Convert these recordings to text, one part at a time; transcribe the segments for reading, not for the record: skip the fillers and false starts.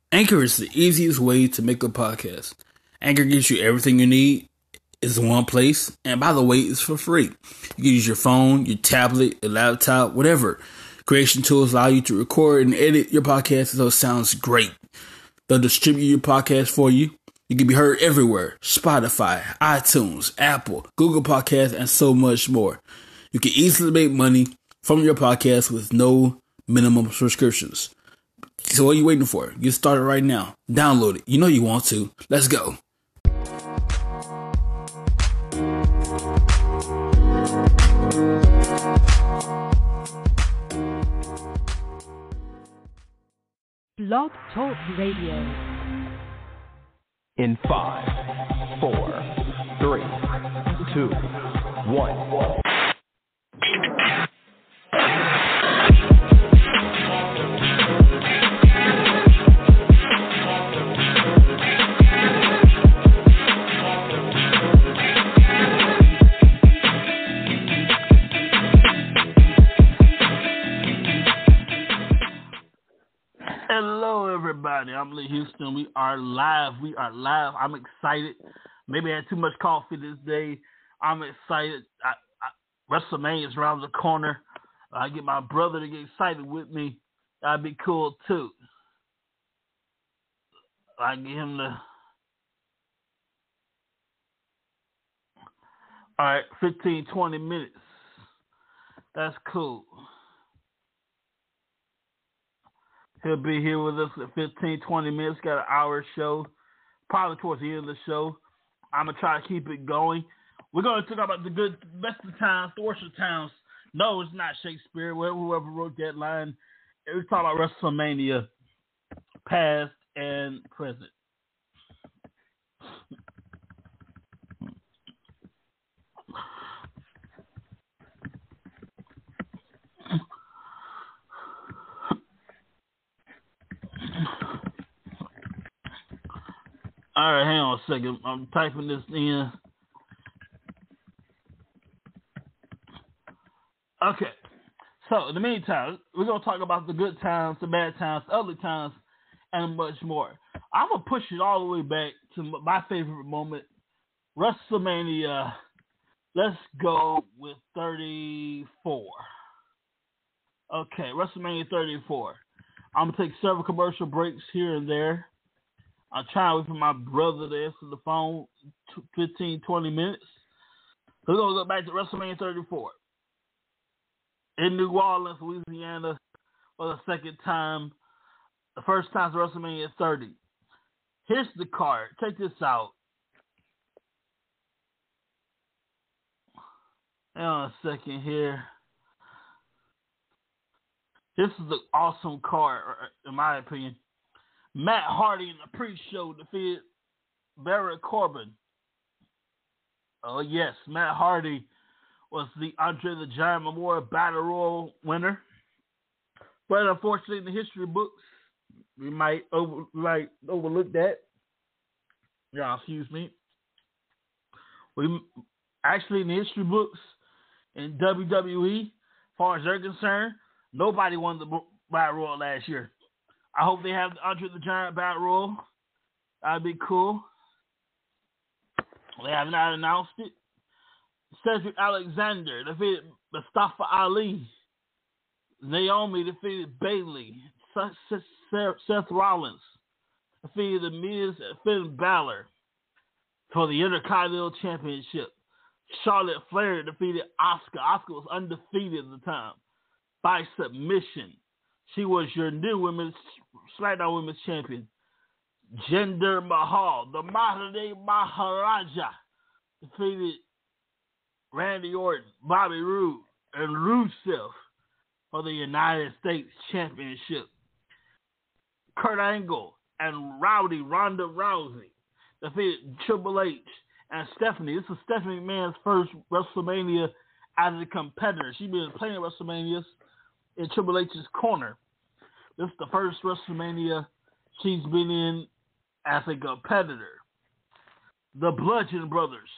Anchor is the easiest way to make a podcast. Anchor gives you everything you need. It's in one place. And by the way, it's for free. You can use your phone, your tablet, your laptop, whatever. Creation tools allow you to record and edit your podcast so it sounds great. They'll distribute your podcast for you. You can be heard everywhere. Spotify, iTunes, Apple, Google Podcasts, and so much more. You can easily make money from your podcast with no minimum subscriptions. So what are you waiting for? Get started right now. Download it. You know you want to. Let's go. Blog Talk Radio. In 5, 4, 3, 2, 1. Hello, everybody. I'm Lee Houston. We are live. I'm excited. Maybe I had too much coffee this day. I'm excited. WrestleMania is around the corner. I get my brother to get excited with me. That'd be cool, too. I get him to... All right, 15, 20 minutes. That's cool. He'll be here with us at 15, 20 minutes. Got an hour show. Probably towards the end of the show. I'm going to try to keep it going. We're going to talk about the best of times, the worst of times. No, it's not Shakespeare. Whoever wrote that line. We're talking about WrestleMania, past and present. All right, hang on a second. I'm typing this in. Okay. So, in the meantime, we're going to talk about the good times, the bad times, the ugly times, and much more. I'm going to push it all the way back to my favorite moment, WrestleMania. Let's go with 34. Okay, WrestleMania 34. I'm going to take several commercial breaks here and there. I'm trying to wait for my brother to answer the phone 15, 20 minutes. We're going to go back to WrestleMania 34. In New Orleans, Louisiana, for the second time. The first time to WrestleMania 30. Here's the card. Check this out. Hang on a second here. This is an awesome card, in my opinion. Matt Hardy in the pre-show defeated Baron Corbin. Oh, yes. Matt Hardy was the Andre the Giant Memorial Battle Royal winner. But unfortunately, in the history books, we might overlook that. Yeah, excuse me. We actually, in the history books, in WWE, as far as they're concerned, nobody won the Battle Royal last year. I hope they have the Andre the Giant Battle Royal. That'd be cool. They have not announced it. Cedric Alexander defeated Mustafa Ali. Naomi defeated Bayley. Seth Rollins defeated The Miz and Finn Balor for the Intercontinental Championship. Charlotte Flair defeated Asuka. Asuka was undefeated at the time by submission. She was your new SmackDown Women's Champion. Jinder Mahal, the modern day Maharaja, defeated Randy Orton, Bobby Roode, and Rusev for the United States Championship. Kurt Angle and Ronda Rousey defeated Triple H and Stephanie. This is Stephanie McMahon's first WrestleMania as a competitor. She's been playing WrestleManias in Triple H's corner. This is the first WrestleMania she's been in as a competitor. The Bludgeon Brothers,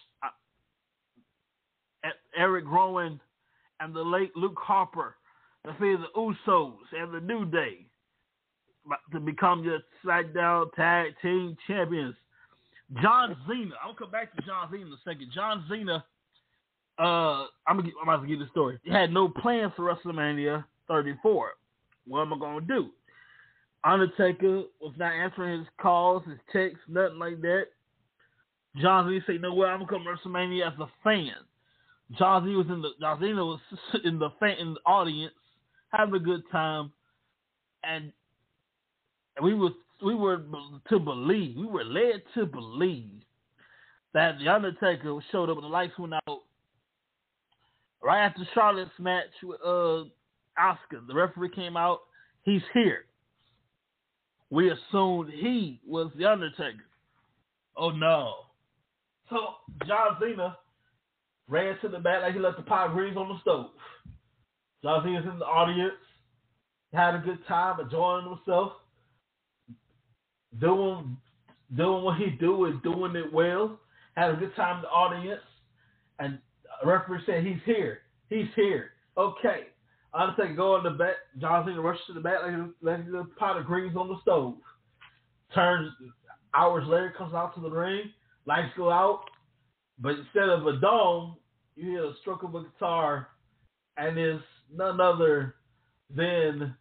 Eric Rowan and the late Luke Harper defeated the Usos and the New Day to become your SmackDown Tag Team Champions. John Cena. I'm gonna come back to John Cena in a second. John Cena. I'm about to give the story. He had no plans for WrestleMania 34. What am I gonna do? Undertaker was not answering his calls, his texts, nothing like that. John Cena said, "You know what? I'm gonna come to WrestleMania as a fan." John Cena was in the audience, having a good time, and we were led to believe that the Undertaker showed up and the lights went out right after Charlotte's match with Asuka. The referee came out. He's here. We assumed he was the Undertaker. Oh no! So John Cena ran to the back like he left the pot of grease on the stove. John Cena's in the audience, had a good time, enjoying himself, doing what he do and doing it well. Had a good time in the audience, and a referee said, "He's here. He's here." Okay. Undertaker go in the back. John Cena rushes to the back like a pot of grease on the stove. Turns hours later, comes out to the ring. Lights go out, but instead of a dome, you hear a stroke of a guitar, and it's none other than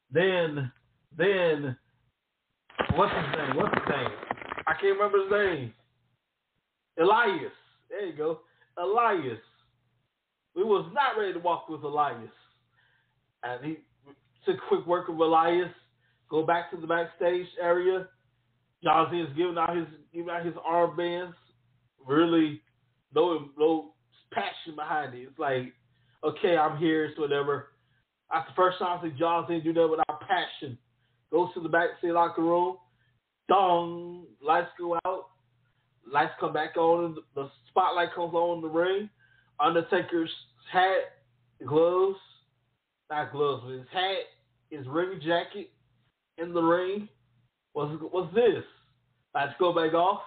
what's his name? I can't remember his name. Elias. There you go. Elias. We was not ready to walk with Elias. And he took a quick work of Elias, go back to the backstage area. John Cena's giving out his armbands. Really, no passion behind it. It's like, okay, I'm here, it's whatever. That's the first time I see John Cena do that without passion. Goes to the backstage locker room. Dong, lights go out. Lights come back on. The spotlight comes on in the ring. Undertaker's hat, gloves, not gloves, but his hat, his ring jacket in the ring. What's this? Lights go back off.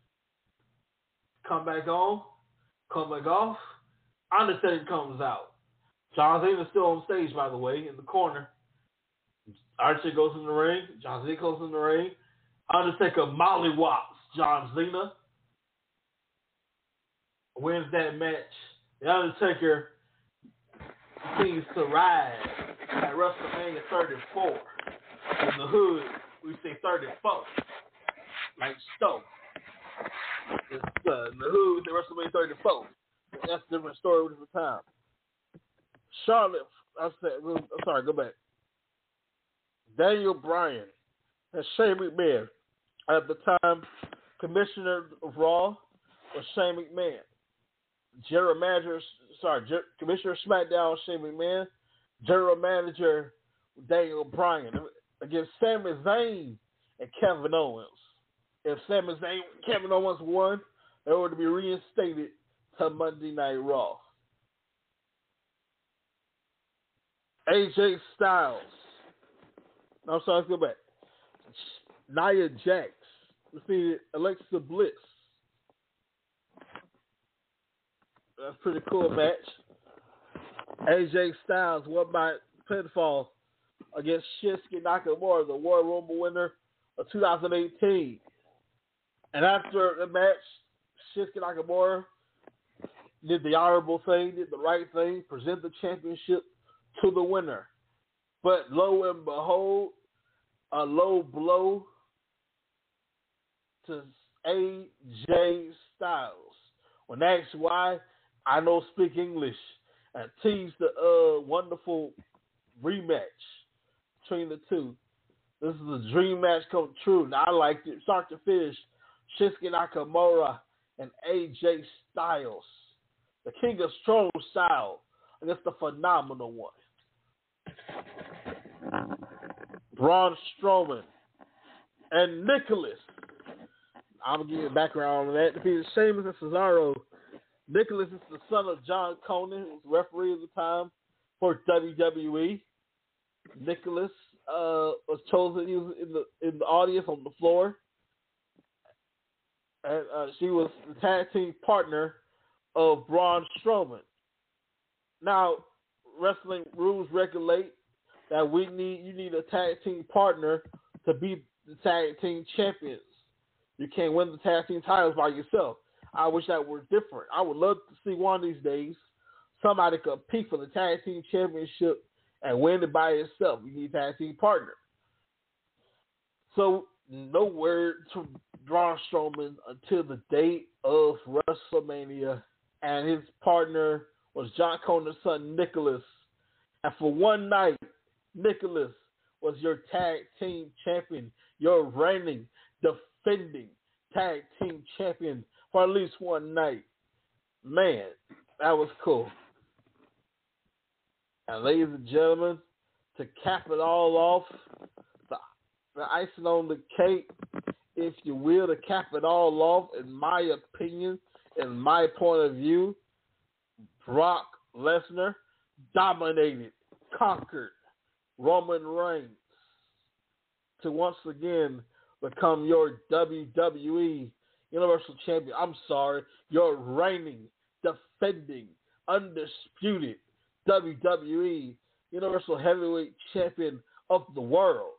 Come back on. Come back off. Undertaker comes out. John Cena's still on stage, by the way, in the corner. Undertaker goes in the ring. John Cena goes in the ring. Undertaker mollywops John Cena. Wins that match. The Undertaker continues to ride at WrestleMania 34. In the hood, we say 34. Like Stoke. In the hood, we say WrestleMania 34. That's a different story with the time. Charlotte, go back. Daniel Bryan and Shane McMahon. At the time, Commissioner of Raw was Shane McMahon. Commissioner of SmackDown, Shane McMahon. General Manager, Daniel Bryan. Against Sami Zayn and Kevin Owens. If Sami Zayn and Kevin Owens won, they were to be reinstated to Monday Night Raw. AJ Styles. No, I'm sorry, let's go back. Nia Jax defeated Alexa Bliss. That's a pretty cool match. AJ Styles won by pinfall against Shinsuke Nakamura, the Royal Rumble winner of 2018. And after the match, Shinsuke Nakamura did the honorable thing, did the right thing, present the championship to the winner. But lo and behold, a low blow to AJ Styles. When asked why, I don't speak English, and teased the wonderful rematch between the two. This is a dream match come true. Now, I liked it. Start to finish, Shinsuke Nakamura and AJ Styles. The King of Strong Style against the Phenomenal One. Braun Strowman and Nicholas. I'm going to give you a background on that. Defeated Sheamus and Cesaro. Nicholas is the son of John Conan, who was referee at the time for WWE. Nicholas was chosen. He was in the audience on the floor. And she was the tag team partner of Braun Strowman. Now, wrestling rules regulate that you need a tag team partner to be the tag team champions. You can't win the tag team titles by yourself. I wish that were different. I would love to see one of these days somebody compete for the tag team championship and win it by itself. You need a tag team partner. So no word to Braun Strowman until the date of WrestleMania, and his partner was John Connor's son, Nicholas. And for one night, Nicholas was your tag team champion, your reigning, defending tag team champion for at least one night. Man, that was cool. And ladies and gentlemen, to cap it all off, the icing on the cake, if you will, to cap it all off, in my opinion, in my point of view, Brock Lesnar dominated, conquered Roman Reigns to once again become your WWE Universal Champion. I'm sorry, your reigning, defending, undisputed WWE Universal Heavyweight Champion of the world.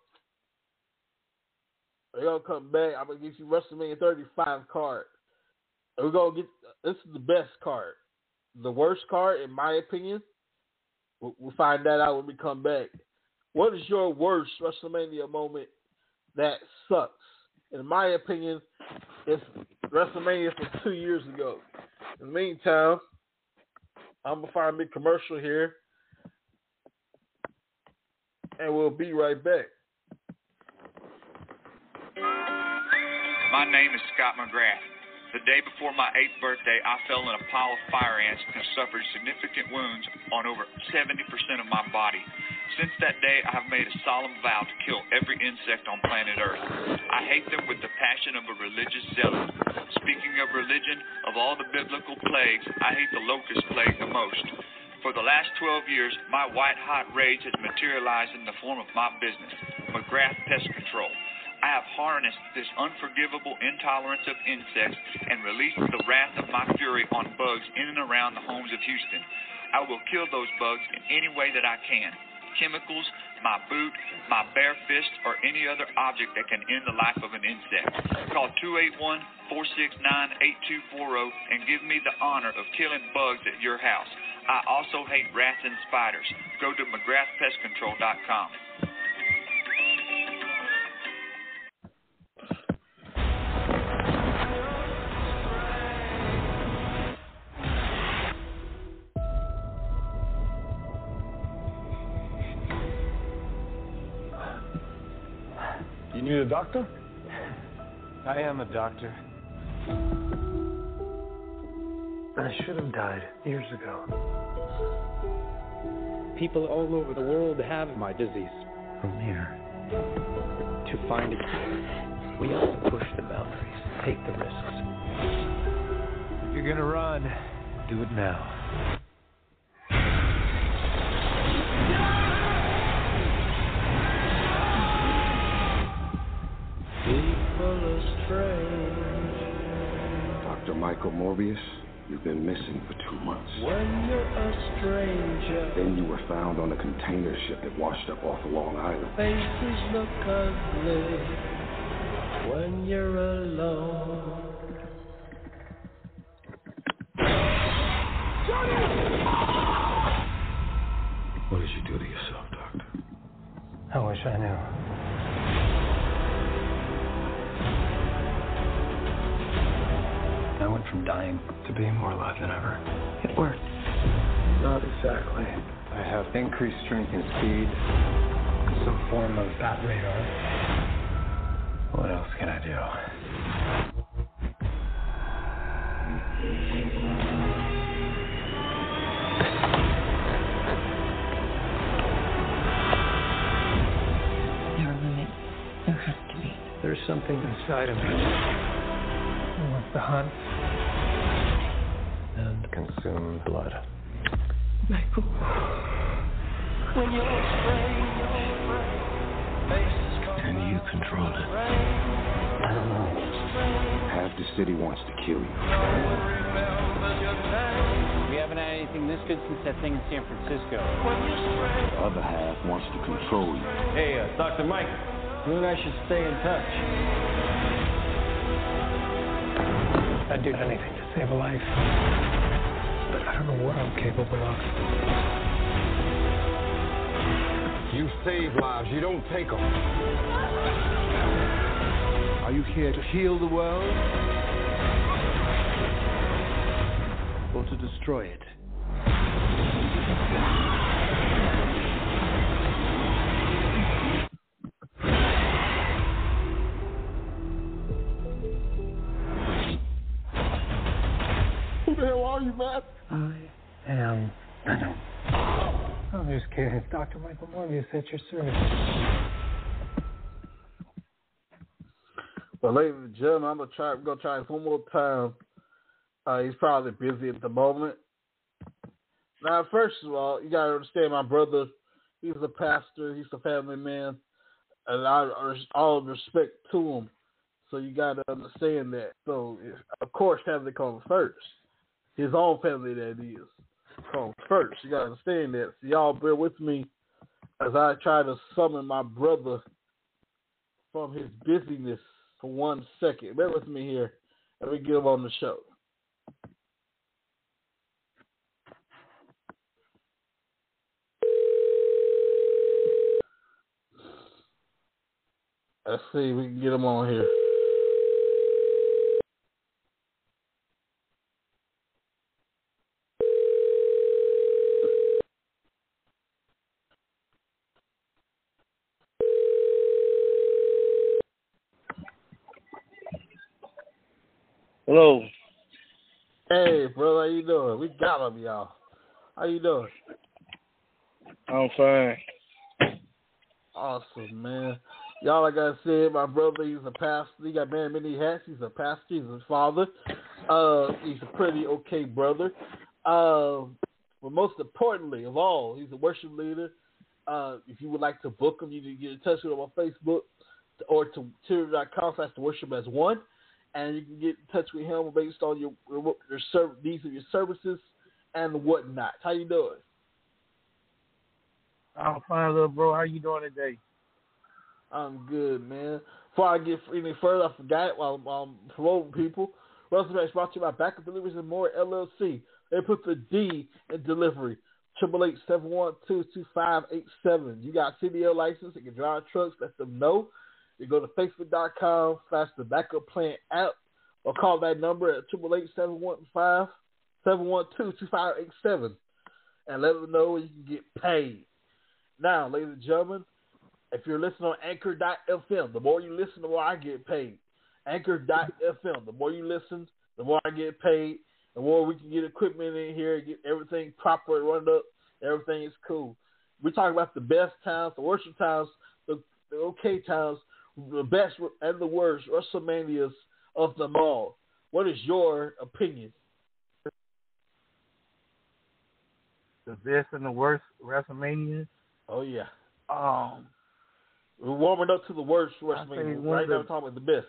We're going to come back. I'm going to give you WrestleMania 35 card. We're going to get, this is the best card. The worst card, in my opinion, we'll find that out when we come back. What is your worst WrestleMania moment that sucks? In my opinion, it's WrestleMania from 2 years ago. In the meantime, I'm going to find a big commercial here, and we'll be right back. My name is Scott McGrath. The day before my 8th birthday, I fell in a pile of fire ants and suffered significant wounds on over 70% of my body. Since that day, I have made a solemn vow to kill every insect on planet Earth. I hate them with the passion of a religious zealot. Speaking of religion, of all the biblical plagues, I hate the locust plague the most. For the last 12 years, my white-hot rage has materialized in the form of my business, McGrath Pest Control. I have harnessed this unforgivable intolerance of insects and released the wrath of my fury on bugs in and around the homes of Houston. I will kill those bugs in any way that I can. Chemicals, my boot, my bare fist, or any other object that can end the life of an insect. Call 281-469-8240 and give me the honor of killing bugs at your house. I also hate rats and spiders. Go to McGrathPestControl.com. You need a doctor? I am a doctor. I should have died years ago. People all over the world have my disease. I'm here to find a cure. We have to push the boundaries, take the risks. If you're gonna run, do it now. Dr. Michael Morbius, you've been missing for 2 months. When you're a stranger, Then you were found on a container ship that washed up off of Long Island. faces look ugly. When you're alone, What did you do to yourself, Doctor? I wish I knew. I went from dying to being more alive than ever. It worked. Not exactly. I have increased strength and speed, some form of bat radar. What else can I do? There are limits. There has to be. There's something inside of me. I want to hunt and consume blood. Michael. when you're a stranger, faces come. Can you control it? I don't know. Half the city wants to kill you. We haven't had anything this good since that thing in San Francisco. The other half wants to control you. Hey, Dr. Mike. You and I should stay in touch. I'd do anything to save a life. But I don't know what I'm capable of. You save lives, you don't take them. Are you here to heal the world? Or to destroy it? Who the hell are you, Matt? I am Venom. I'm just kidding. It's Dr. Michael Morbius at your service. Well, ladies and gentlemen, I'm gonna try this one more time. He's probably busy at the moment. Now, first of all, you gotta understand my brother. He's a pastor. He's a family man, and all respect to him. So you gotta understand that. So, of course, family comes first. His own family, that is, comes first. You gotta understand that. So y'all bear with me as I try to summon my brother from his busyness for 1 second. Bear with me here. Let me get him on the show. Let's see if we can get him on here. Hello. Hey, brother, how you doing? We got him, y'all. How you doing? I'm fine. Awesome, man. Y'all, like I said, my brother, he's a pastor. He got many hats. He's a pastor. He's a father. He's a pretty okay brother. But most importantly of all, he's a worship leader. If you would like to book him, you can get in touch with him on Facebook or to twitter.com/worship-as-one. And you can get in touch with him based on your needs of your services and whatnot. How you doing? I'm fine, little bro. How you doing today? I'm good, man. Before I get any further, I forgot while I'm promoting people. Russell Max brought to you by Backup Deliveries and More LLC. They put the D in delivery. 888-712-2587. You got CDL license. You can drive trucks. Let them know. You go to facebook.com/the Backup Plan app or call that number at 888-712-2587 and let them know you can get paid. Now, ladies and gentlemen, if you're listening on Anchor.fm, the more you listen, the more I get paid. Anchor.fm, the more you listen, the more I get paid, the more we can get equipment in here, get everything proper and run up. Everything is cool. We're talking about the best times, the worst times, the okay times, the best and the worst WrestleManias of them all. What is your opinion? The best and the worst WrestleMania? Oh, yeah. We're warming up to the worst WrestleMania. Right now we're talking about the best.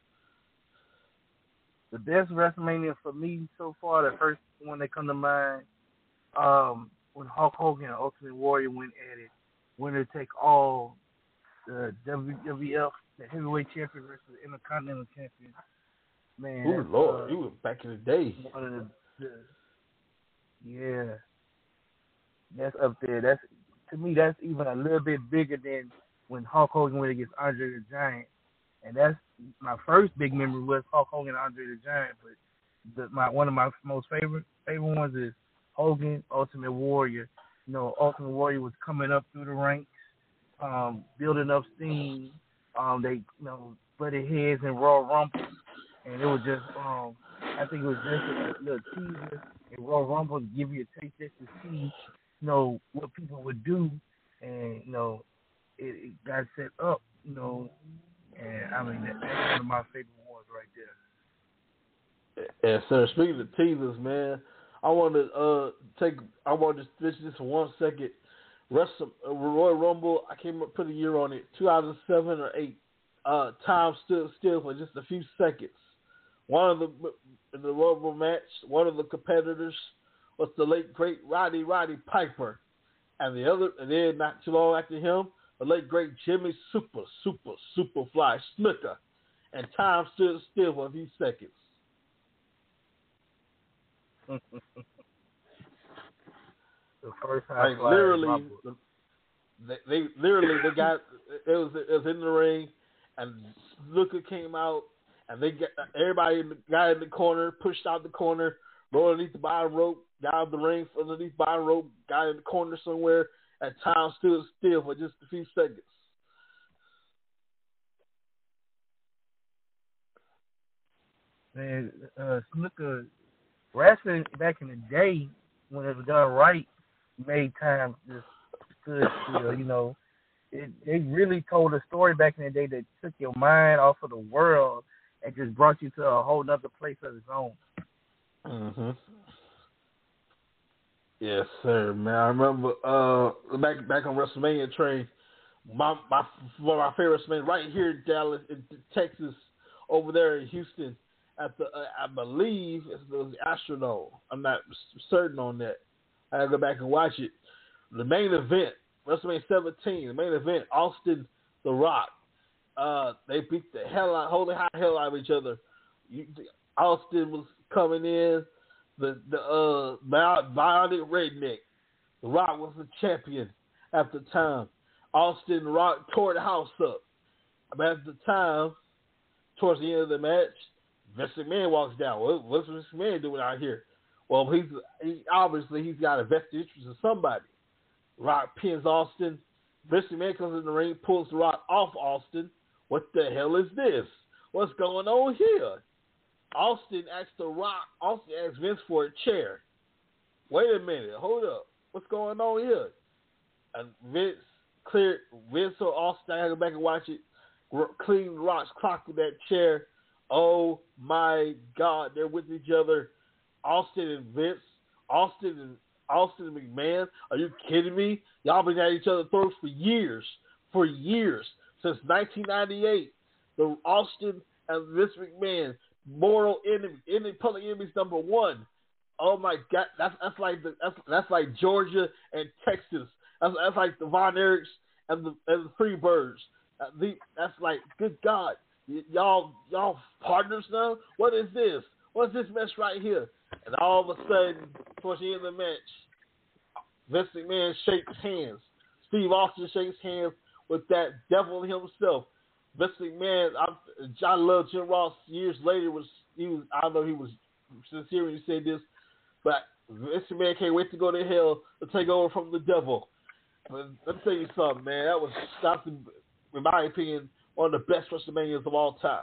The best WrestleMania for me so far, the first one that come to mind, when Hulk Hogan and Ultimate Warrior went at it, winner take all, the WWF, the heavyweight champion versus the Intercontinental champion. Man, ooh, Lord, you were back in the day. One of yeah, that's up there. That's, to me, that's even a little bit bigger than when Hulk Hogan went against Andre the Giant. And that's my first big memory was Hulk Hogan and Andre the Giant. But one of my most favorite ones is Hogan, Ultimate Warrior. You know, Ultimate Warrior was coming up through the ranks, building up steam. They, butted heads in Royal Rumble, and it was just, I think it was just a little teaser in Royal Rumble to give you a taste just to see, what people would do, and it got set up, and I mean that's one of my favorite ones right there. Yeah, sir. Speaking of teasers, man, I want to finish this for 1 second. Royal Rumble, I came up, put a year on it, 2007 or 8. Time stood still for just a few seconds. One of the Royal Rumble match, one of the competitors was the late great Roddy Piper, and then not too long after him, the late great Jimmy Superfly Snuka, and time stood still for a few seconds. The first time, like literally, they got it was in the ring, and Snuka came out, and they got everybody got in the corner, pushed out the corner, rolled underneath the bottom rope, got out of the ring underneath the bottom rope, got in the corner somewhere, and time stood still for just a few seconds. Man, Snuka wrestling back in the day when it was done right made time just stood still. You know, they really told a story back in the day that took your mind off of the world and just brought you to a whole nother place of its own. Mm-hmm. Yes, sir, man. I remember back on WrestleMania train, one of my favorite WrestleMania right here in Dallas, in Texas, over there in Houston, at the I believe it was the Astrodome. I'm not certain on that. I gotta go back and watch it. The main event, WrestleMania 17, the main event, Austin The Rock. They beat the hell out, holy hell out of each other. Austin was coming in, the bionic redneck. The Rock was the champion at the time. Austin The Rock tore the house up. But at the time, towards the end of the match, Vince McMahon walks down. What's Vince McMahon doing out here? Well, he's obviously got a vested interest in somebody. Rock pins Austin. Vince McMahon comes in the ring, pulls the Rock off Austin. What the hell is this? What's going on here? Austin asks Vince for a chair. Wait a minute, hold up. What's going on here? And Vince or Austin, I gotta go back and watch it, clean Rock's clock with that chair. Oh my God, they're with each other. Austin and Vince, Austin and McMahon. Are you kidding me? Y'all been at each other's throats for years. Since 1998. The Austin and Vince McMahon, moral enemy, public enemies number one. Oh my God, that's like Georgia and Texas. That's like the Von Erichs and the Freebirds. That's like, good God. Y'all partners now? What is this? What's this mess right here? And all of a sudden, towards the end of the match, Vince McMahon shakes hands. Steve Austin shakes hands with that devil himself. Vince McMahon, I love Jim Ross. Years later, I don't know if he was sincere when he said this, but Vince McMahon can't wait to go to hell to take over from the devil. But let me tell you something, man. That's, in my opinion, one of the best WrestleManias of all time.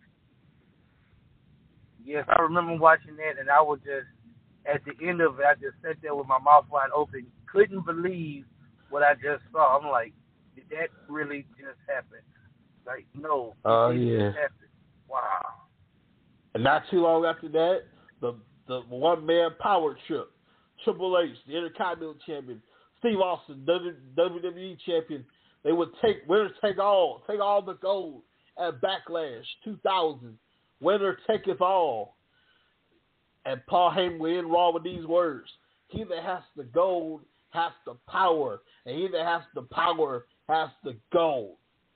Yes, I remember watching that, and I was just, at the end of it, I just sat there with my mouth wide open, couldn't believe what I just saw. I'm like, did that really just happen? Like, no. Yeah. Just happen. Wow. And not too long after that, the one-man power trip, Triple H, the Intercontinental Champion, Steve Austin, WWE Champion, they would take all the gold at Backlash 2000. Winner taketh all. And Paul Heyman would end Raw with these words: he that has the gold has the power, and he that has the power has the gold.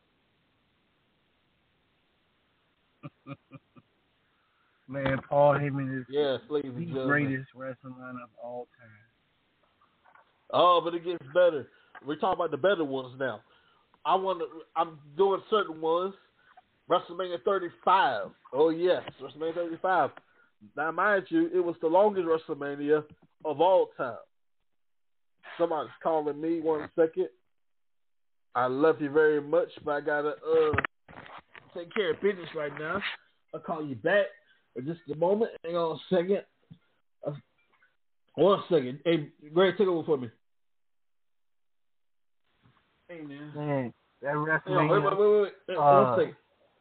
Man, Paul Heyman is the greatest wrestler of all time. Oh, but it gets better. We're talking about the better ones now. I'm doing certain ones. WrestleMania 35. Oh, yes, WrestleMania 35. Now, mind you, it was the longest WrestleMania of all time. Somebody's calling me. 1 second. I love you very much, but I got to take care of business right now. I'll call you back in just a moment. Hang on a second. 1 second. Hey, Greg, take over for me. Hey, man, that WrestleMania. Wait. 1 second.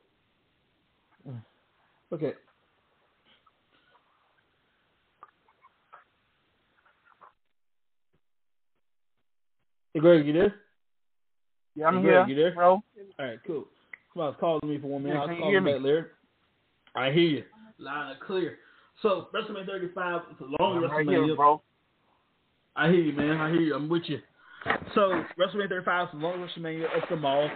Okay. Hey, Greg, you there? Yeah, I'm here. You there? Bro. All right, cool. Somebody's calling me for 1 minute. I'll call you me back later. I hear you. Loud and clear. So, WrestleMania 35 is a long WrestleMania. Right here, bro. I hear you, man. I hear you. I'm with you. So WrestleMania 35 is the longest WrestleMania of them all.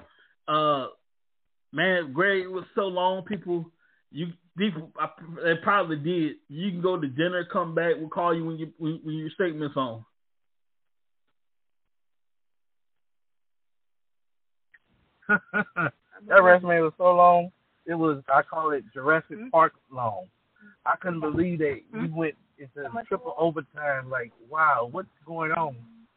Man, Greg, it was so long. People, they probably did. You can go to dinner, come back. We'll call you when your statement's on. That WrestleMania was so long. It was, I call it Jurassic Park long. I couldn't believe that we went into triple overtime. Like, wow, what's going on?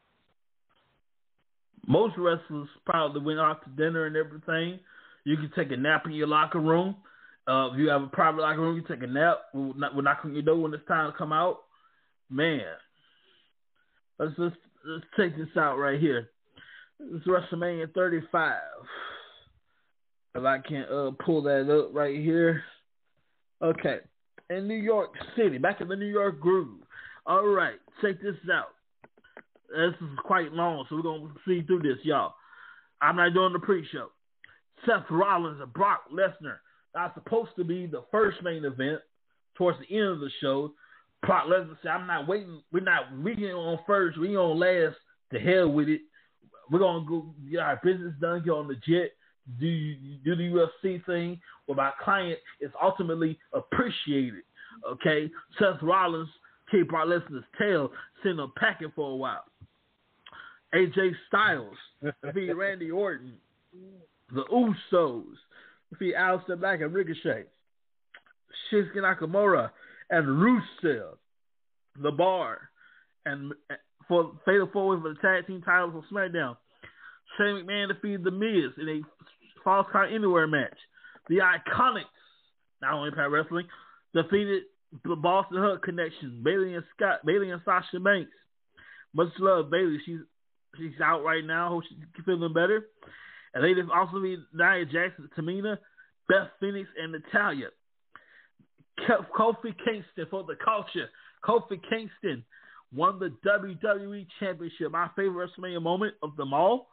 Most wrestlers probably went out to dinner and everything. You can take a nap in your locker room. If you have a private locker room, you take a nap. We'll knock on your door when it's time to come out. Man, let's take this out right here. This is WrestleMania 35. If I can pull that up right here. Okay. In New York City, back in the New York groove. All right, check this out. This is quite long, so we're going to see through this, y'all. I'm not doing the pre-show. Seth Rollins and Brock Lesnar. That's supposed to be the first main event towards the end of the show. Brock Lesnar said, I'm not waiting. We ain't on first. We ain't on last. To hell with it. We're going to go get our business done, get on the jet, do the UFC thing. Well, my client is ultimately appreciated. Okay? Seth Rollins kicked Brock Lesnar's tail, sent him packing for a while. AJ Styles defeated Randy Orton. The Usos defeated Aleister Black and Ricochet. Shinsuke Nakamura and Rusev. The Bar. And for Fatal 4-Way for the tag team titles on SmackDown. Shane McMahon defeated The Miz in a Falls Count Anywhere match. The Iconics, not only Impact Wrestling, defeated the Boston Hug Connection, Bayley and Sasha Banks. Much love, Bayley. She's out right now. Hope she's feeling better. And they also beat Nia Jackson, Tamina, Beth Phoenix, and Natalya. Kofi Kingston for the culture. Kofi Kingston won the WWE Championship. My favorite WrestleMania moment of them all.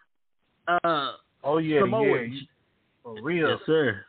Oh yeah, for real. Yes, sir.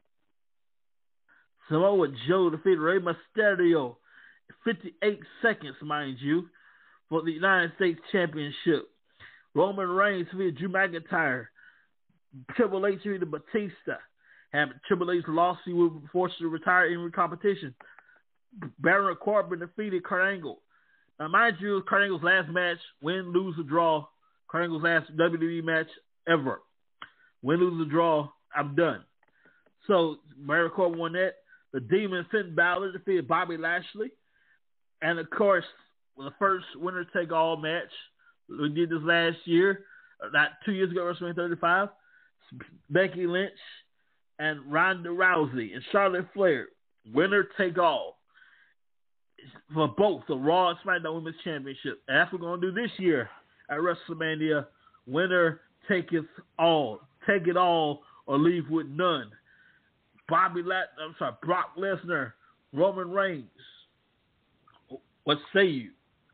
Samoa Joe defeated Rey Mysterio in 58 seconds, mind you, for the United States Championship. Roman Reigns defeated Drew McIntyre. Triple H defeated Batista. And Triple H lost. He was forced to retire in competition. Baron Corbin defeated Kurt Angle. Now, mind you, Kurt Angle's last match, win, lose, or draw. Kurt Angle's last WWE match ever. Win, lose, or draw, I'm done. So, Baron Corbin won that. The Demon Finn Balor defeated Bobby Lashley. And, of course, the first winner-take-all match. We did this last year, not 2 years ago, WrestleMania 35. Becky Lynch and Ronda Rousey and Charlotte Flair. Winner-take-all. For both the Raw and SmackDown Women's Championship. And that's what we're going to do this year at WrestleMania. Winner taketh all. Take it all or leave with none. Brock Lesnar, Roman Reigns. What say you?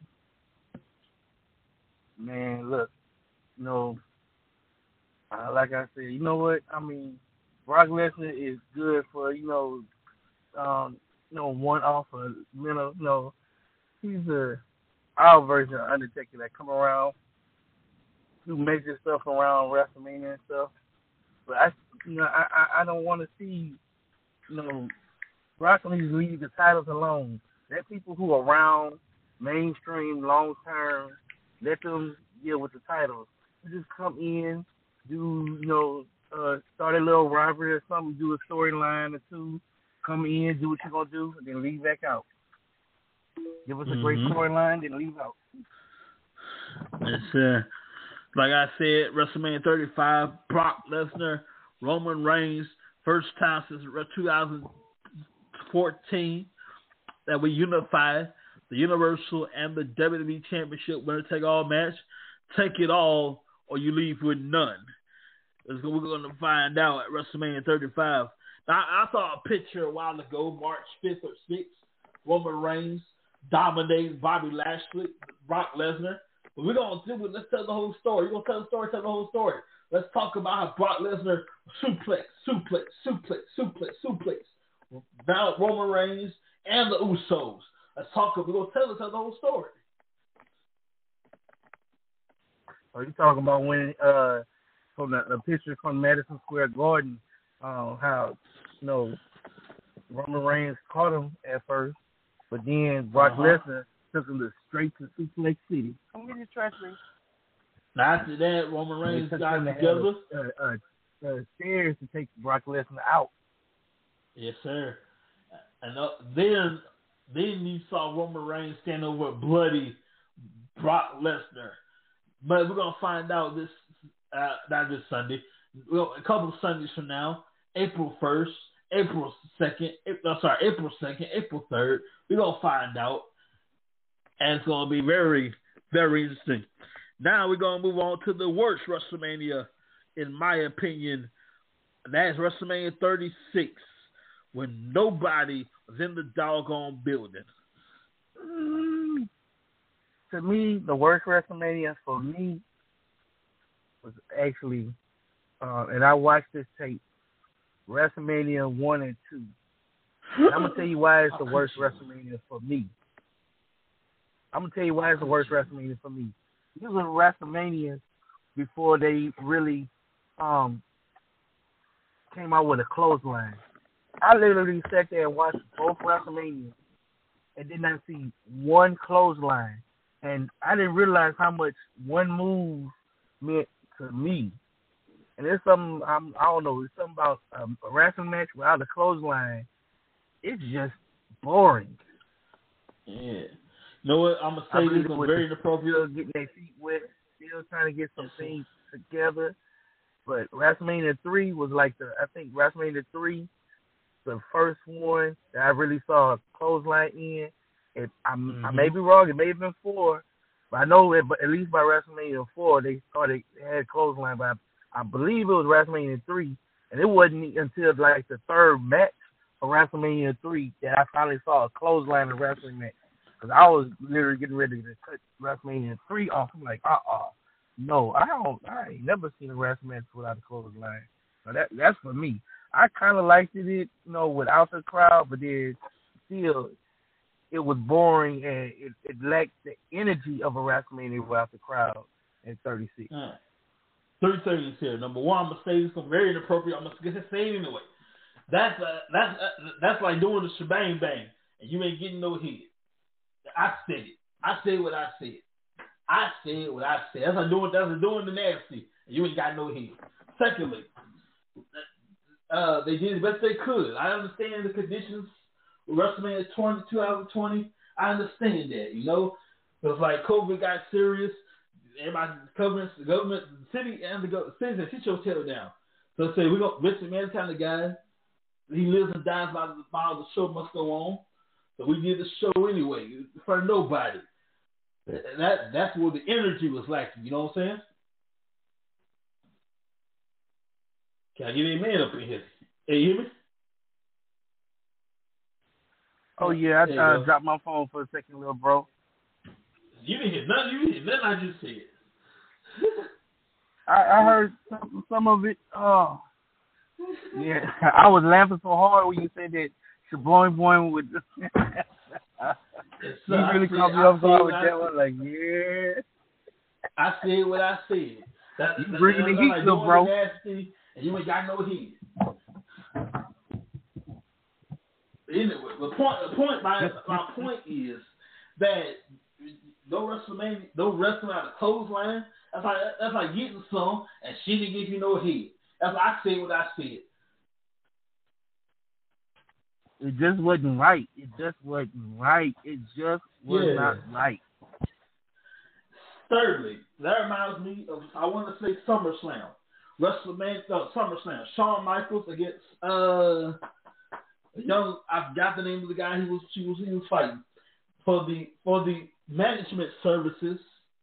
Man, look, like I said, you know what? I mean, Brock Lesnar is good for, one off of, he's our version of Undertaker that come around, do major stuff around WrestleMania and stuff. But I don't want to see, Brock needs to leave the titles alone. Let people who are around mainstream long term, let them deal with the titles. You just come in, do start a little rivalry or something, do a storyline or two. Come in, do what you're going to do, and then leave back out. Give us a great storyline, then leave out. It's, like I said, WrestleMania 35, Brock Lesnar, Roman Reigns, first time since 2014 that we unified the Universal and the WWE Championship winner-take-all match. Take it all or you leave with none. We're going to find out at WrestleMania 35. Now, I saw a picture a while ago, March 5th or 6th. Roman Reigns dominated Bobby Lashley, Brock Lesnar. But we're going to do it. Let's tell the whole story. We're going to tell the whole story. Let's talk about how Brock Lesnar suplex. Now Roman Reigns and the Usos. We're going to tell the whole story. So you talking about when from the picture from Madison Square Garden, how Roman Reigns caught him at first, but then Brock Lesnar took him straight to Suplex City. Come get your trash, please. Now after that, Roman Reigns got together. Stairs to take Brock Lesnar out. Yes, sir. And then you saw Roman Reigns stand over bloody Brock Lesnar. But we're gonna find out this not this Sunday. Well, a couple of Sundays from now, April 1st, April 2nd, April 3rd. We're gonna find out, and it's gonna be very, very interesting. Now we're gonna move on to the worst WrestleMania, in my opinion. And that's WrestleMania 36, when nobody was in the doggone building. To me, the worst WrestleMania for me was actually, and I watched this tape, WrestleMania 1 and 2. And I'm going to tell you why it's the worst WrestleMania for me. These were WrestleManias before they really came out with a clothesline. I literally sat there and watched both WrestleManias and did not see one clothesline. And I didn't realize how much one move meant to me. And there's something, I don't know, it's something about a wrestling match without a clothesline. It's just boring. Yeah. You know what? I'm going to say this is very inappropriate. Getting their feet wet, still trying to get some things together. But WrestleMania 3 was like I think WrestleMania 3, the first one that I really saw a clothesline in. I may be wrong. It may have been 4, but I know that. But at least by WrestleMania 4, they had clothesline. But I believe it was WrestleMania 3, and it wasn't until like the third match of WrestleMania 3 that I finally saw a clothesline in a wrestling match. Because I was literally getting ready to cut WrestleMania 3 off. I'm like, no, I ain't never seen a wrestling match without a clothesline. So that's for me. I kind of liked it, without the crowd, but then still, it was boring and it lacked the energy of a WrestleMania without the crowd in 36. 30 here. Number one, I'm gonna say this is very inappropriate. I'm gonna say it anyway. That's like doing the shebang bang, and you ain't getting no head. I said it. I said what I said. That's like doing the nasty, and you ain't got no head. Secondly, they did the best they could. I understand the conditions. WrestleMania 2020, I understand that, It's like COVID got serious. Everybody, the government, the city, and the cities and shit your tail down. So say Vince McMahon's kind of guy. He lives and dies by the show must go on. So we did the show anyway for nobody. That's where the energy was lacking. You know what I'm saying? Can I get any man up in here? Hey, you hear me? Oh, yeah, I dropped my phone for a second, little bro. You didn't hear nothing. I just said. I heard some of it. Oh, yeah. I was laughing so hard when you said that Shaboing Boing would. You really caught me off guard with that one. Like, yeah. I said what I said. You bringing the heat, little bro. Nasty, and you ain't got no heat. Anyway, my point is that no wrestling out of clothesline. That's like getting some and she didn't give you no head. That's why I said what I said. It just wasn't right. It just was not right. Thirdly, that reminds me of, I want to say SummerSlam. SummerSlam. Shawn Michaels against I forgot the name of the guy he was fighting for the management services,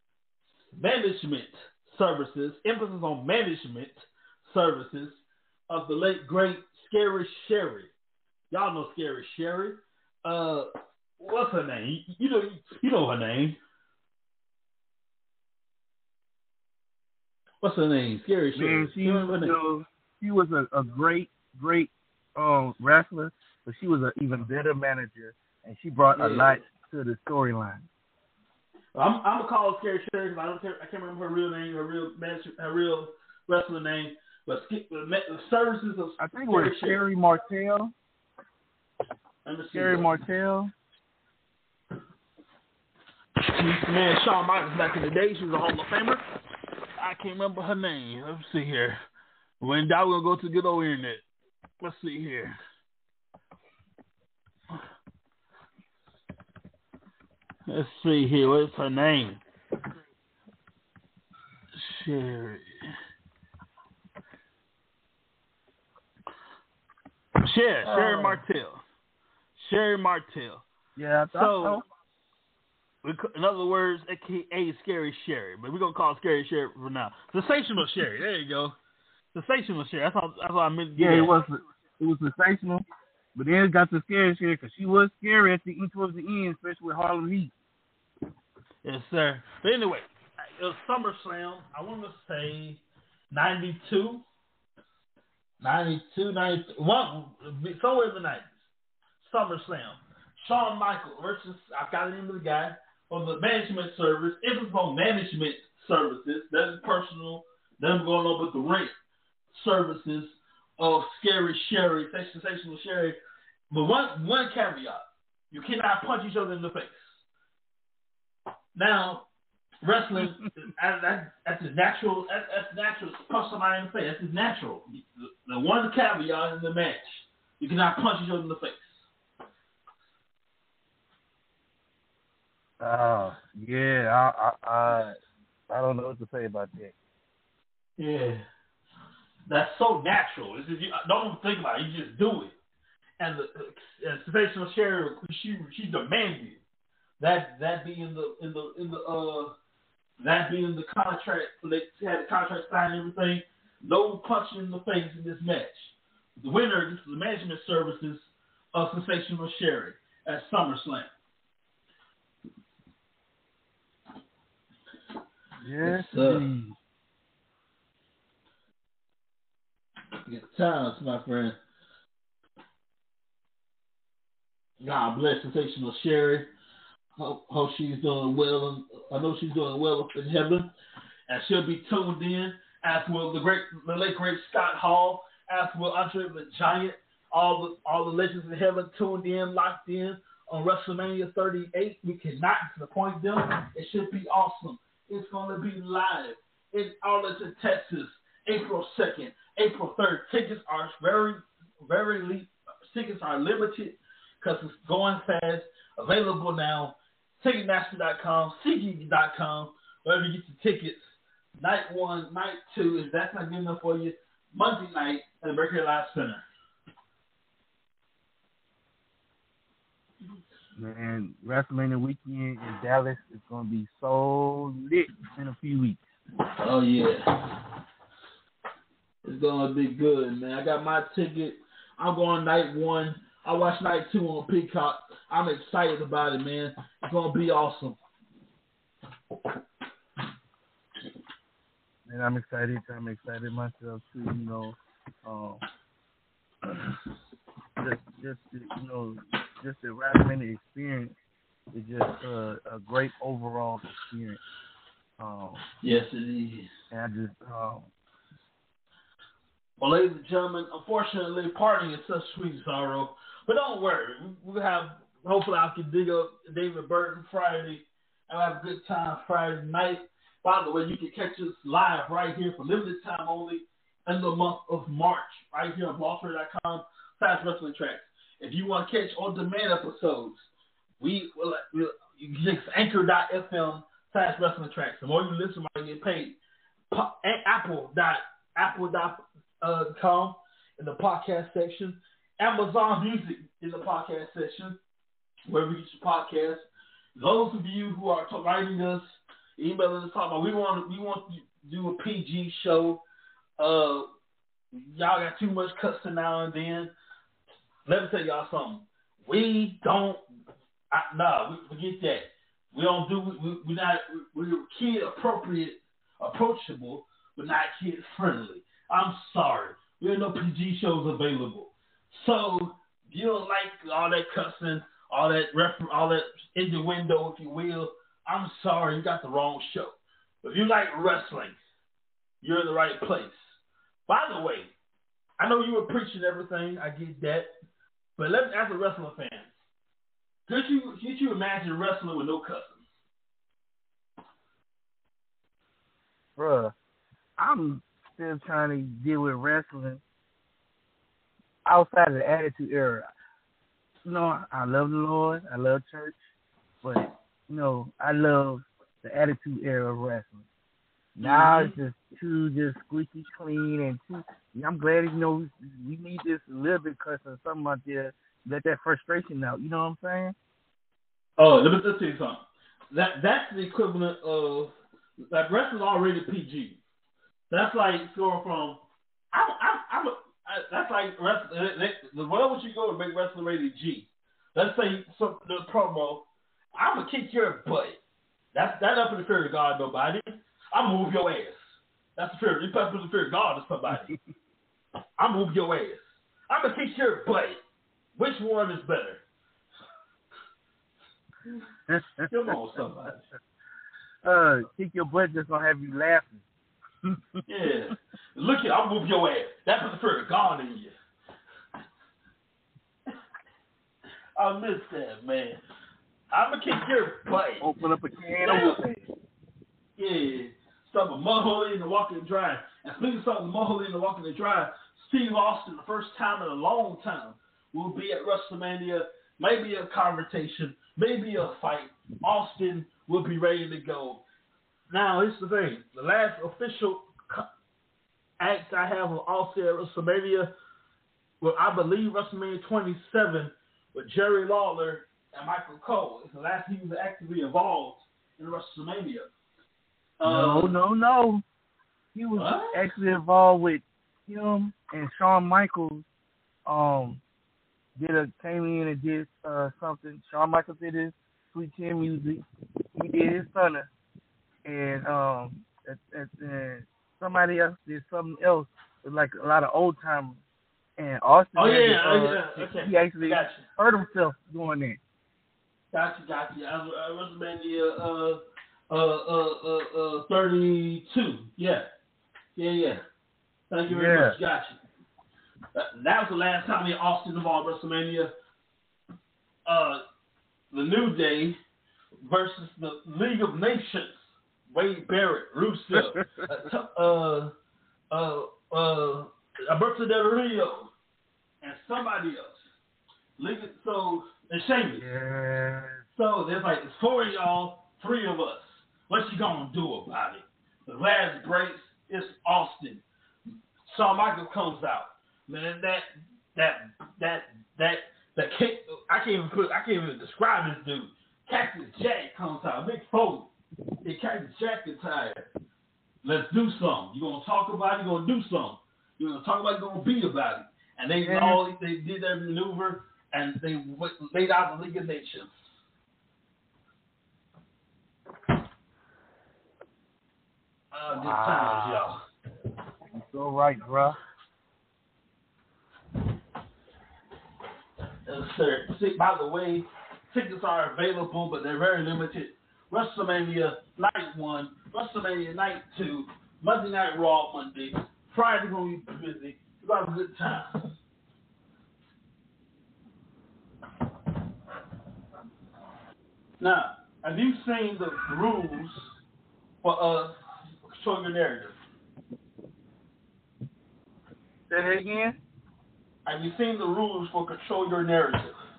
emphasis on management services of the late great Scary Sherry. Y'all know Scary Sherry. What's her name? You know her name. What's her name? Scary Sherry. Man, she was a great wrestler, but she was an even better manager, and she brought a lot to the storyline. I'm gonna call her Scary Sherry because I can't remember her real name, her real wrestler name. But the services of I think it was Sherry Martel. Sherry Martel. Man, Shawn Michaels back in the day, she was a Hall of Famer. I can't remember her name. Let's see here. When we're gonna go to the good old internet. Let's see here. Let's see here. What's her name? Sherry Martel. Sherry Martel. Yeah, I thought so. In other words, AKA Scary Sherry, but we're gonna call her Scary Sherry for now. Sensational Sherry. There you go. Sensational Sherry. That's what I meant to do. Yeah, it was sensational, but then it got to Scary Sherry because she was scary towards the end, especially with Harlem Heat. Yes, sir. But anyway, it was SummerSlam. I want to say 92, 91, somewhere in the 90s. SummerSlam. Shawn Michaels versus, I got the name of the guy, on the management service. It was on management services. That is personal. Them going on with the ring services of Scary Sherry, Sensational Sherry. But one caveat. You cannot punch each other in the face. Now, wrestling, that's natural. That's natural. Punch somebody in the face. That's natural. The one caveat in the match, you cannot punch each other in the face. Yeah, I don't know what to say about that. Yeah, that's so natural. It's just, you don't even think about it. You just do it. And the Sensational Sherry, she demanded that be in the contract. They had the contract signed and everything. No punching in the face in this match. The winner gets the management services of Sensational Sherry at SummerSlam. Yes, Good times, my friend. God bless Sensational Sherry. Hope she's doing well. I know she's doing well up in heaven, and she'll be tuned in. As will the late great Scott Hall. As will Andre the Giant. All the legends in heaven tuned in, locked in on WrestleMania 38. We cannot disappoint them. It should be awesome. It's going to be live in Arlington, Texas, April 2nd, April 3rd. Tickets are tickets are limited because it's going fast. Available now. Ticketmaster.com, SeatGeek.com, wherever you get your tickets. Night 1, night 2, if that's not good enough for you, Monday night at the Mercury Live Center. Man, WrestleMania weekend in Dallas is going to be so lit in a few weeks. Oh, yeah. It's going to be good, man. I got my ticket. I'm going night 1. I watch night 2 on Peacock. I'm excited about it, man. It's going to be awesome. And I'm excited. I'm excited myself, too, you know. Just the WrestleMania experience is just a great overall experience. Yes, it is. And I just, well, ladies and gentlemen, unfortunately, parting is such sweet sorrow. But don't worry. We'll have, hopefully I can dig up David Burton Friday and have a good time Friday night. By the way, you can catch us live right here for limited time only in the month of March, right here on blogspot.com/WrestlingTracks. If you want to catch on-demand episodes, you can check anchor.fm/WrestlingTracks. The more you listen, the more you get paid. Apple.com in the podcast section. Amazon Music in the podcast section, wherever you get your podcast. Those of you who are writing us, emailing us, talking about we want to do a PG show. Y'all got too much cussing now and then. Let me tell y'all something. We don't. Forget that. We don't do. We're kid approachable, but not kid friendly. I'm sorry. There are no PG shows available. So you don't like all that cussing, all that innuendo, if you will. I'm sorry, you got the wrong show. If you like wrestling, you're in the right place. By the way, I know you were preaching everything. I get that. But let me ask the wrestling fans. Could you imagine wrestling with no cussing? Bruh, I'm still trying to deal with wrestling outside of the Attitude Era. You know, I love the Lord. I love church. But, you know, I love the Attitude Era of wrestling. Now it's just too squeaky clean and too. I'm glad, you know, we need this a little bit cussing something out there. Let that frustration out. You know what I'm saying? Oh, let me just tell you something. That's the equivalent of like wrestling already PG. That's like going from that's like wrestling. Why would you go and make wrestling rated G? Let's say the promo. I'm gonna kick your butt. That's up in the fear of God, nobody. I'm gonna move your ass. That's the fear. You put the fear of God to somebody. I'm gonna move your ass. I'm gonna kick your butt. Which one is better? Come on, somebody. Kick your butt just gonna have you laughing. Yeah. Look here, I'll move your ass. That puts the fear of God in you. I miss that, man. I'm gonna kick your butt. Open up a can of whooping. Yeah. Stuff a mud hole in the walking and dry. And speaking of something, mud hole in the walking and dry, Steve Austin, the first time in a long time, will be at WrestleMania. Maybe a confrontation, maybe a fight. Austin will be ready to go. Now, here's the thing. The last official act I have of Austin at WrestleMania, well, I believe WrestleMania 27 with Jerry Lawler and Michael Cole. It's the last he was actively involved in WrestleMania. No. He was actually involved with him and Shawn Michaels. Came in and did something. Shawn Michaels did his Sweet Chin music. He did his Thunder, and somebody else did something else with like a lot of old timers. And Austin, okay. He actually hurt himself doing that. Gotcha. WrestleMania 32. Yeah. Thank you very much. Gotcha. That was the last time he Austin involved WrestleMania. The New Day versus the League of Nations. Wade Barrett, Rusev, Alberto Del Rio, and somebody else. And Sheamus. Yeah. So there's like, it's 4 of y'all, 3 of us. What you gonna do about it? The last breaks is Austin. Shawn Michaels comes out. Man, that kick, I can't even describe this dude. Cactus Jack comes out. Mick Foley. And Cactus Jack is tired. Let's do something. You're gonna talk about it, you're gonna do something. You're gonna talk about it, you're gonna be about it. And they did their maneuver and they laid out the League of Nations. Good times, y'all. You're so right, bro. Sir, by the way, tickets are available, but they're very limited. WrestleMania Night 1, WrestleMania Night 2, Monday Night Raw Monday, Friday gonna be busy. We're gonna have a good time. Now, have you seen the rules for Control Your Narrative? Say that again? Have you seen the rules for Control Your Narrative?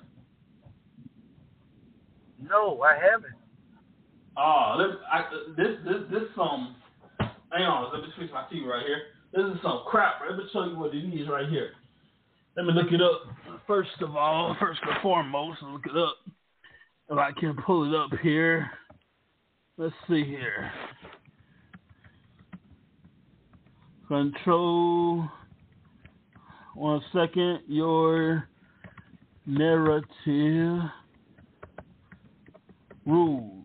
No, I haven't. This hang on, let me switch my TV right here. This is some crap. Let me show you what it is right here. Let me look it up. First and foremost, look it up. If I can pull it up here. Let's see here. Control. 1 second. Your narrative rules.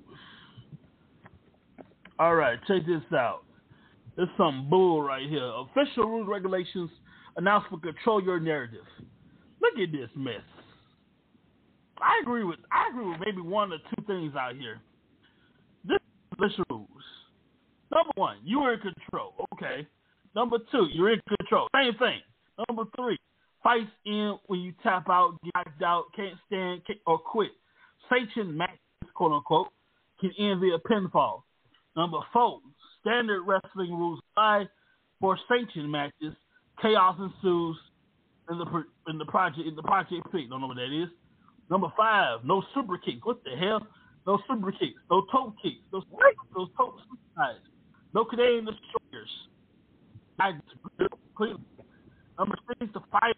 All right, check this out. This is some bull right here. Official rules regulations announced for Control Your Narrative. Look at this mess. I agree with maybe 1 or 2 things out here. List rules. Number 1, you are in control. Okay. Number 2, you're in control. Same thing. Number 3, fights end when you tap out, get knocked out, can't stand, or quit. Sanctioned matches, quote unquote, can end via pinfall. Number 4, standard wrestling rules apply for sanctioned matches. Chaos ensues in the project P. Don't know what that is. Number 5, no super kicks. What the hell? No super kicks. No toe kicks. Those toe slides. No Canadian destroyers. I disagree. Number 6, the fight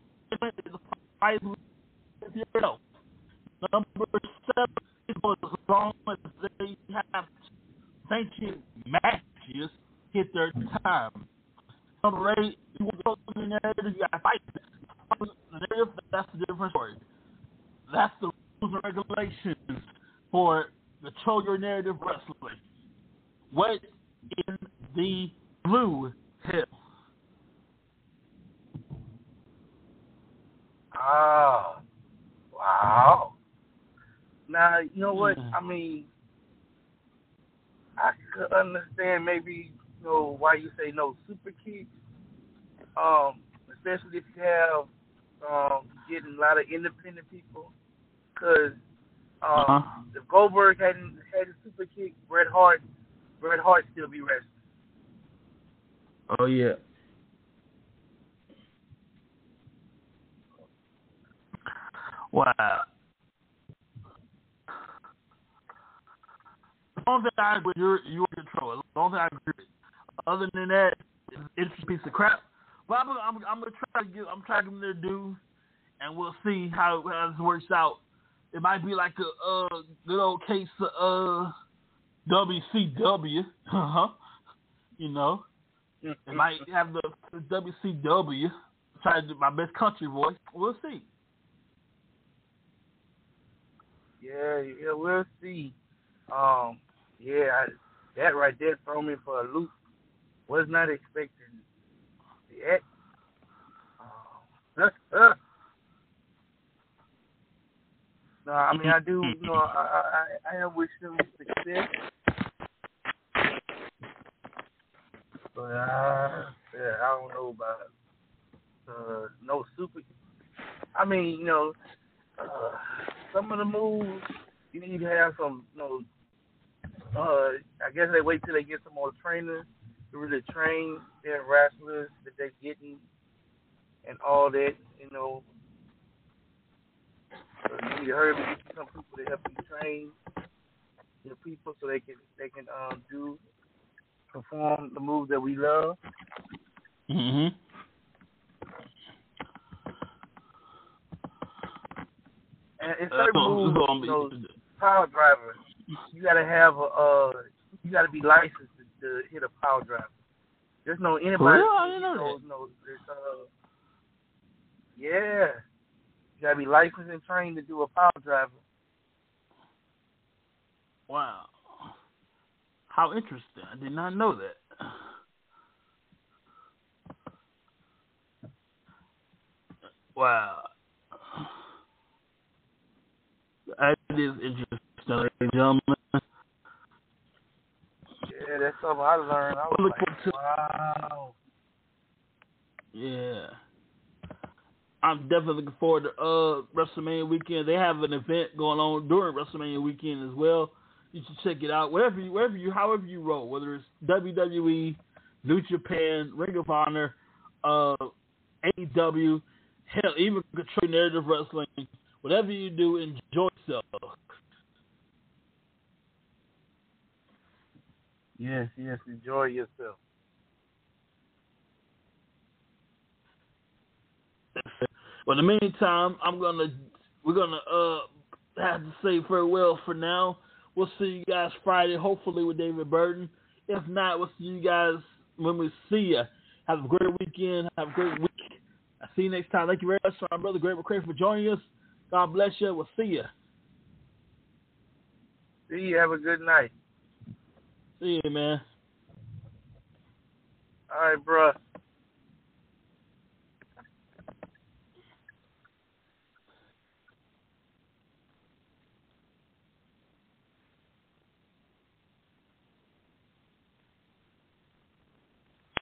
with yourself. Number 7 is as long as they have sanctioned matches hit their time. Number 8, you will go to the narrative, you got to fight. The narrative, that's a different story. That's the rules and regulations for Control Your Narrative Wrestling. What in the blue hell? Oh, wow. Now, you know what? I mean, I could understand maybe, why you say no super kicks. Especially if you have getting a lot of independent people. Because if Goldberg hadn't had a super kick, Bret Hart still be wrestling. Oh, yeah. Wow. The only thing I agree with, you're in control. The only thing I agree with. Other than that, it's a piece of crap. But I'm gonna try to give them their due, and we'll see how this works out. It might be like a good old case of WCW, It might have the WCW. Try to do my best country voice. We'll see. Yeah, we'll see. That right there threw me for a loop. Was not expecting that. No, I mean, I do, I wish them success. But, I don't know about no super. I mean, some of the moves, you need to have some, I guess they wait till they get some more trainers to really train their wrestlers that they're getting and all that, So you need to hurry up and get some people to help you train your people so they can perform the moves that we love. Mm-hmm. And it's certain moves, power driver. You gotta have you gotta be licensed to hit a power driver. There's no anybody. Yeah. You gotta be licensed and trained to do a power driver. Wow. How interesting. I did not know that. Wow. That is interesting, ladies and gentlemen. Yeah, that's something I learned. I was like, wow. Yeah. I'm definitely looking forward to WrestleMania weekend. They have an event going on during WrestleMania weekend as well. You should check it out. However you roll, whether it's WWE, New Japan, Ring of Honor, AEW, hell, even Control Narrative Wrestling. Whatever you do, enjoy yourself. Yes, enjoy yourself. But in the meantime, we're gonna have to say farewell for now. We'll see you guys Friday, hopefully with David Burton. If not, we'll see you guys when we see you. Have a great weekend. Have a great week. I'll see you next time. Thank you very much, my brother Great McCray, for joining us. God bless you. We'll see you. See you. Have a good night. See you, man. All right, bruh.